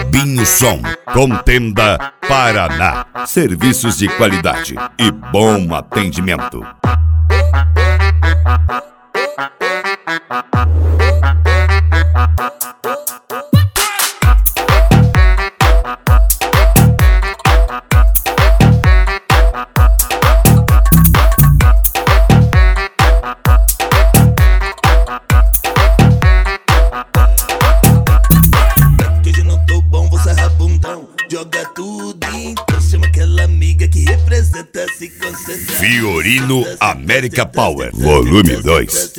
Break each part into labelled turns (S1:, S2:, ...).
S1: Fabinho Som, Contenda, Paraná. Serviços de qualidade e bom atendimento.
S2: Joga tudo, então chama aquela amiga que representa, se concentra.
S1: Fiorino América Power, volume 2.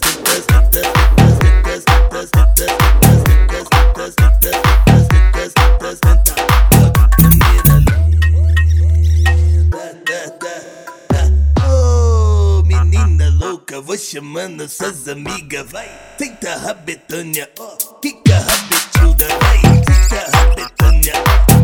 S2: Oh, menina louca, vou chamando suas amigas, vai. Senta a rabetânia, ó, fica rabetuda, vai. Senta a rabetânia,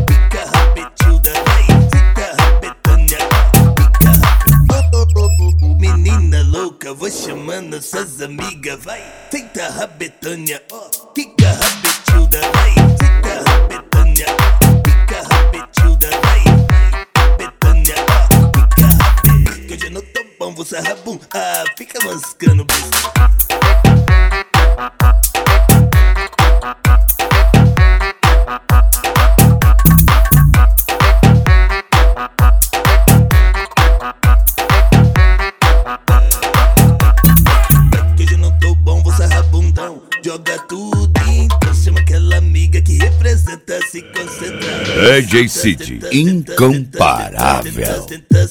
S2: menina louca, vou chamando suas amigas, vai. Senta a rabetânia, ó, fica rabetuda, vai. Senta a rabetânia, fica rabetuda, vai. Rabetânia, ó, fica rabetuda. Que hoje eu não tô bom, vou sarrabum, ah, fica mascando besta. Joga tudo, então chama aquela amiga que representa, se concentra.
S1: DJ City, incomparável.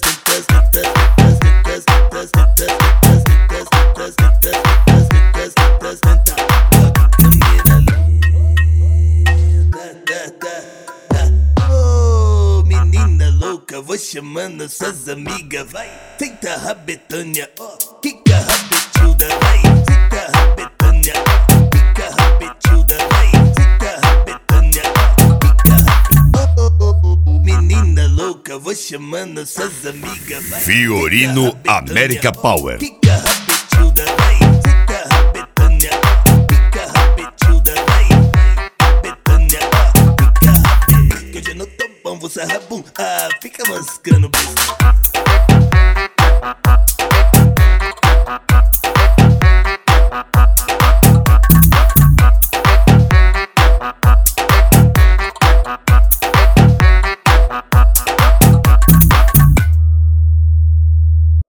S2: Oh, menina louca, vou chamando suas amigas, vai. Senta a rabetânia, ó, fica rabetuda, vai. Senta a rabetânia, fica rabetuda, vai. Senta a rabetânia, fica rabetuda. Menina louca, vou chamando suas amigas, vai.
S1: Fiorino América Power.
S2: Fica rabetuda, vai. Senta a rabetânia, fica rabetuda, vai. Rabetânia, fica rabetuda. Que hoje eu não tô bom, vou sarrabum, ah, fica mascando besta.